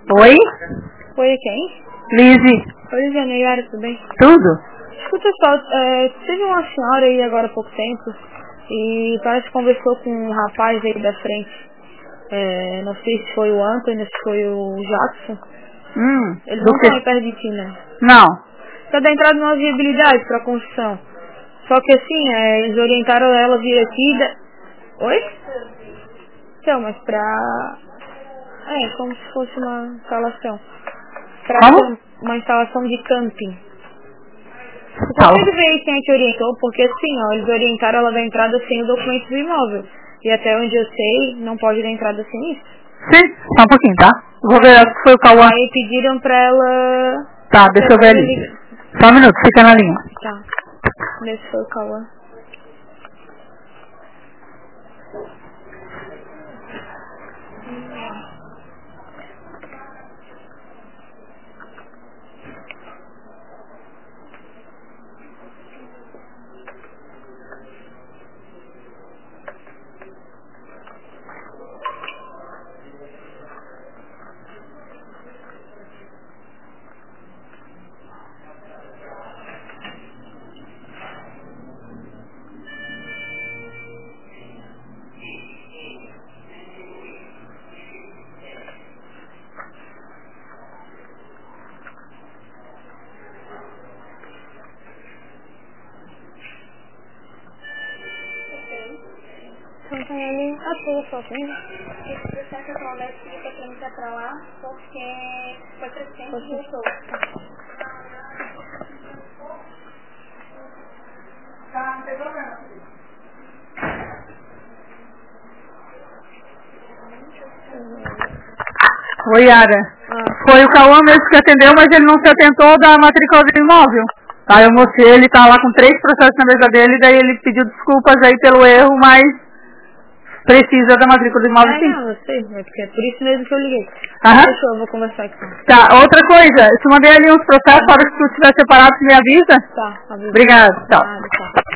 Oi? Oi, quem? Lizzy. Oi, Liziane, Yara, tudo bem? Tudo? Escuta só, teve uma senhora aí agora há pouco tempo e parece que conversou com um rapaz aí da frente. Não sei se foi o Anthony, se foi o Jackson. Eles não estão aí perto de ti, né? Não. Tá da entrada numa viabilidade pra construção. Só que assim, eles orientaram ela a vir aqui Oi? Então, mas como se fosse uma instalação. Como? Uma instalação de camping. Você Tá. consegue ver aí quem te orientou? Porque assim, eles orientaram ela da entrada sem o documento do imóvel. E até onde eu sei, não pode dar entrada sem isso. Sim, só um pouquinho, tá? Vou ver se foi o Cauã. Aí pediram pra ela... Tá, deixa eu ver ali. Só um minuto, fica na linha. Tá. Vê se foi o Cauã. Então ele atua sozinho. Esse processo que ela vai seguir pra tramitar pra lá, porque foi crescendo e voltou. Tá, não tem problema. Oi, Yara. Foi o Cauã mesmo que atendeu, mas ele não se atentou da matrícula do imóvel. Aí eu mostrei, ele tá lá com 3 processos na mesa dele, daí ele pediu desculpas aí pelo erro, mas precisa da matrícula do imóvel, sim. Não, eu sei, porque é por isso mesmo que eu liguei. Aham. Deixa eu vou conversar aqui. Tá, outra coisa, eu te mandei ali uns processos, para que tu estiver separado, tu me avisa? Tá, avisa. Obrigada, tchau. Tá.